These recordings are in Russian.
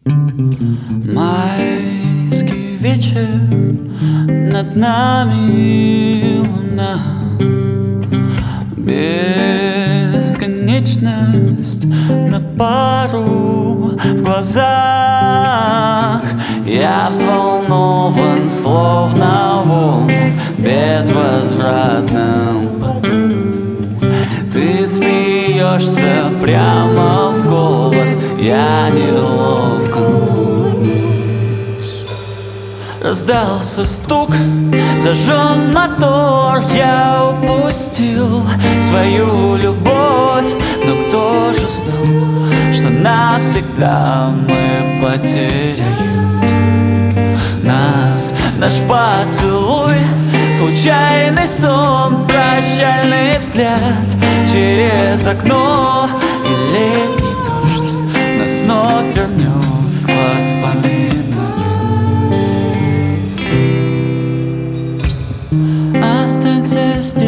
Майский вечер, над нами луна, бесконечность на пару в глазах. Я взволнован, словно волн в безвозвратном поту. Ты смеешься прямо в голос, я неловко улыбнусь. Раздался стук, зажжен мотор. Я упустил свою любовь, но кто же знал, что навсегда мы потеряем нас? Наш поцелуй, случайный сон, прощальный взгляд через окно, и летний дождь нас вновь вернет к воспоминаниям. Останься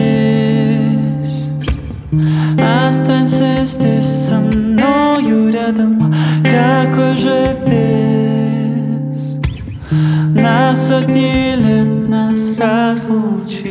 здесь со мною рядом. Какой же бес на сотни лет нас разлучил.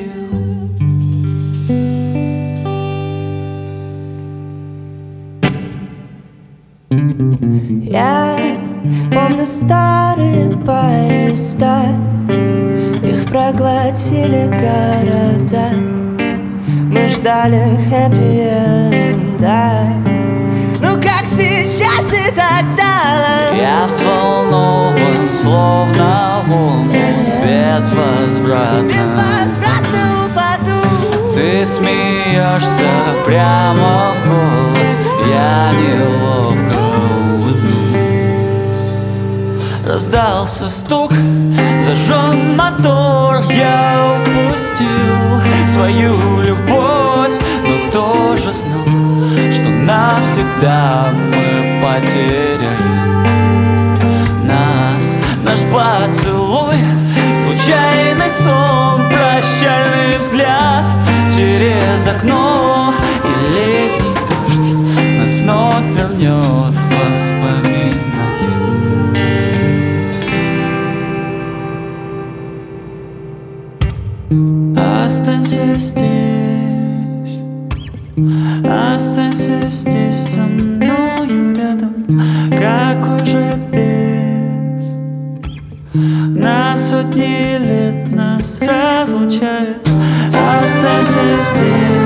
Я помню старые поезда, их проглотили города. Мы ждали хэппи-энда, ну как сейчас и тогда. Я взволнован, словно волн в безвозвратном упаду. Ты смеешься прямо в голос, я неловко улыбнусь. Раздался стук, зажжен мотор. Я упустил свою любовь, но кто же знал, что навсегда мы потеряем нас? Наш поцелуй, случайный сон, прощальный взгляд через окно, и летний дождь нас вновь вернет к воспоминаниям. Останься здесь со мною рядом. Какой же бес на сотни лет нас разлучает. Останься здесь.